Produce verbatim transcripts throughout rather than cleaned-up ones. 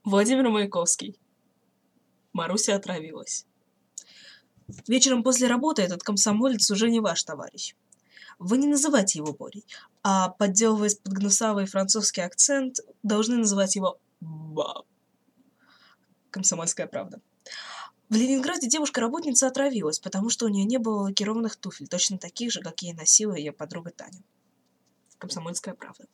Владимир Маяковский. Маруся отравилась. Вечером после работы этот комсомолец уже не ваш товарищ. Вы не называйте его Борей, а, подделываясь под гнусавый французский акцент, должны называть его Баб. Комсомольская правда. В Ленинграде девушка-работница отравилась, потому что у нее не было лакированных туфель, точно таких же, какие носила ее подруга Таня. Комсомольская правда.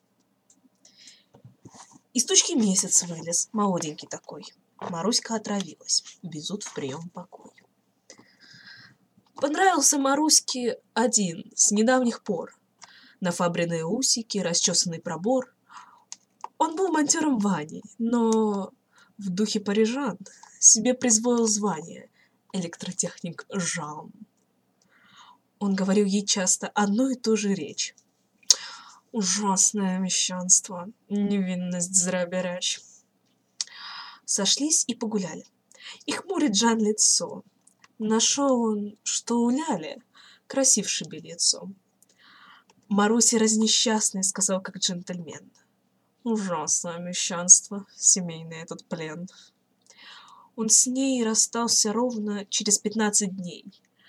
Из тучки месяц вылез, молоденький такой. Маруська отравилась. Везут в прием покой. Понравился Маруське один с недавних пор. Нафабренные усики, расчесанный пробор. Он был монтёром Ваней, но в духе парижан себе присвоил звание электротехник Жан. Он говорил ей часто одну и ту же речь. Ужасное мещанство, невинность зря беречь. Сошлись и погуляли. И хмурит Жан лицо. Нашел он, что у Ляли красивше лицо. Марусе разнесчастный сказал, как джентльмен. Ужасное мещанство, семейный этот плен. Он с ней расстался ровно через пятнадцать дней.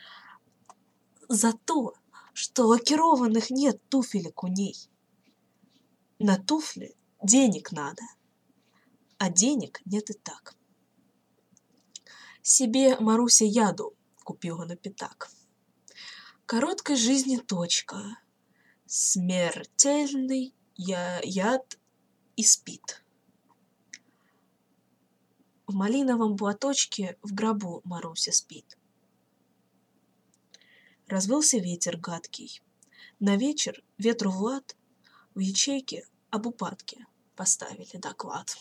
За то, что лакированных нет туфелек у ней. На туфли денег надо, а денег нет и так. Себе Маруся яду купила на пятак. Короткой жизни точка, смертельный я яд и спит. В малиновом платочке в гробу Маруся спит. Развылся ветер гадкий. На вечер ветру Влад в ячейке об упадке поставили доклад.